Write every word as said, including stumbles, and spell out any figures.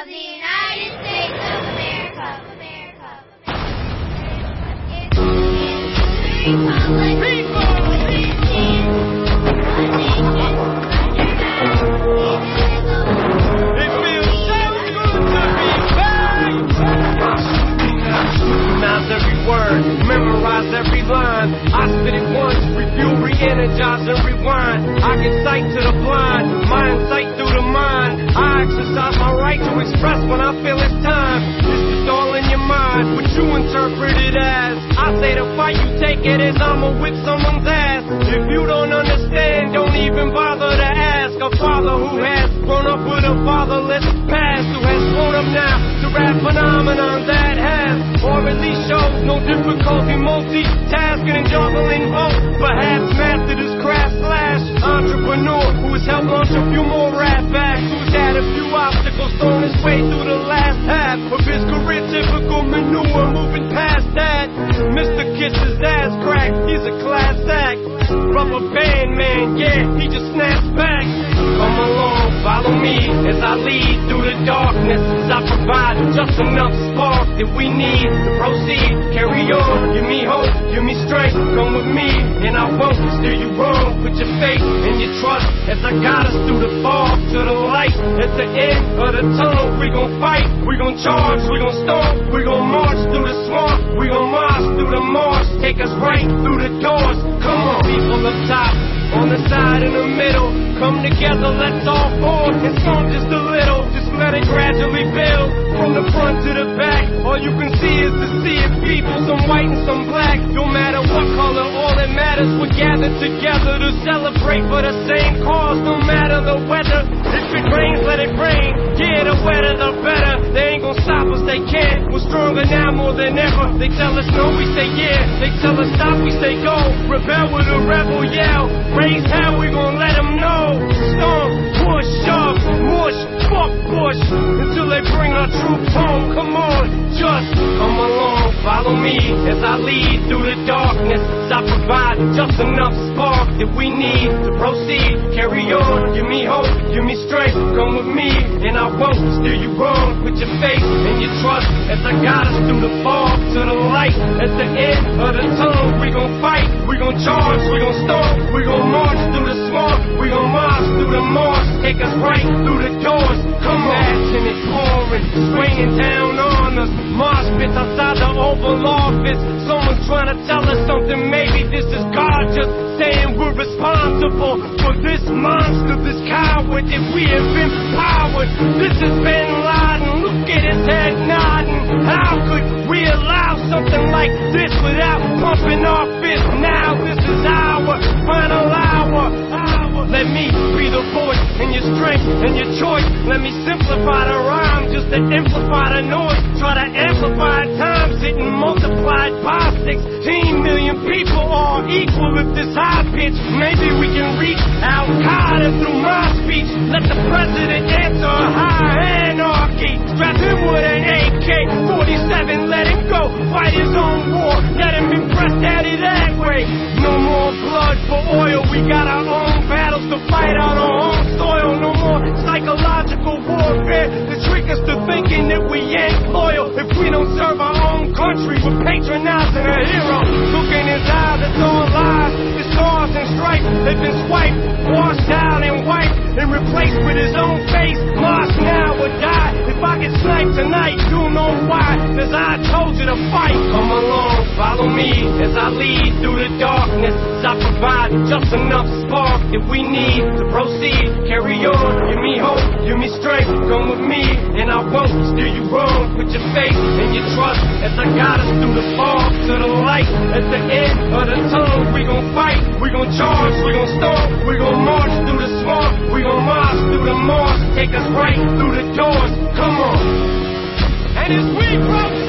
of the United States of America. It's the Republic People! which stands one nation under God, indivisible. It feels so good to be back! Memorize every word, memorize every line. I spit it once, review, re-energize, and rewind. I get sight to the blind, my insight through the mind. I exercise my right to express when I feel it's time. It's just all in your mind, what you interpret it as. I say the fight, you take it as I'ma whip someone's ass. If you don't understand, don't even bother to ask. A father who has grown up with a fatherless past, who has grown up now to rap phenomenon that has, or at least shows no difficulty multitasking and juggling both. Perhaps mastered his craft slash entrepreneur who has helped launch a few more rap acts, who's had a few obstacles thrown his way through the last half of his career. Typical manure, moving past that. Mister Kisses ass crack, he's a class act. Rubber band man, yeah, he just snaps back. Come along, follow me as I lead through the darkness, as I provide just enough spark that we need to proceed. Carry on, give me hope, give me strength. Come with me, and I won't steer you wrong. Put your faith and your trust as I guide us through the fog to the light. At the end of the tunnel, we gon' fight, we gon' charge, we gon' stomp, we gon' march through the swamp, we gon' march through the marsh. Take us right through the doors. Come on, people up top, on the side, in the middle. Come together, let's all fall and storm just a little. Just let it gradually build from the front to the back. All you can see is the sea of people, some white and some black. No matter what color, all that matters, we're gathered together to celebrate for the same cause. No matter the weather, if it rains, let it rain. Yeah, the wetter, the better. They ain't gonna stop us, they can't. We're stronger now more than ever. They tell us no, we say yeah. They tell us stop, we say go. Rebel with a rebel yell. Raise hell, we gon' let them know. Storm, push, shove, mush, fuck, push, until they bring our troops home. Come on, just come along, follow me as I lead through the darkness, as I provide just enough spark that we need to proceed. Carry on, give me hope, give me strength. Come with me, and I won't steer you wrong. With your faith and your trust as I guide us through the fog to the light. At the end of the tunnel, we gon' fight, we gon' charge, we gon' stomp, we gon' march through the swamp, we gon' march through the marsh. Take us right through the doors. Come on, and it's pouring, swinging down on us. Marsh pits outside the Oval Office. Someone's trying to tell us something. Maybe this is God just saying we're responsible for this monster, this coward that we have empowered. This is Bin Laden. Look at his head nodding. How could we allow something like this without pumping our fists? Now this is our final hour. Let me be the voice and your strength and your choice. Let me simplify the rhyme just to amplify the noise. Try to amplify times it and multiplied by sixteen million people all equal with this high pitch. Maybe we can reach Al-Qaeda through my speech. Let the president answer a high anarchy. Strap him with an A K forty-seven, let him go fight his own war. Let him impress daddy that way. No more blood for oil, we got our own battles to fight on our own soil. No more psychological warfare to trick us to thinking that we ain't loyal. If we don't serve our own country, we're patronizing a hero. Look in his eyes, it's all lies. His stars and stripes, they've been swiped, washed out and wiped, and replaced with his own face. March now or die. If I get sniped tonight, you'll know why. Cause I told you to fight. Come along, follow me as I lead through the darkness, as I provide just enough spark that we need to proceed. Carry on, give me hope, give me strength. Come with me, and I won't steer you wrong. Put your faith and your trust as I guide us through the fog to the light. At the end of the tunnel, we gon' fight, we gon' charge, we gon' stomp, we gon' march through the swamp, we gon' march through the marsh. Take us right through the doors. Come on. And as we approach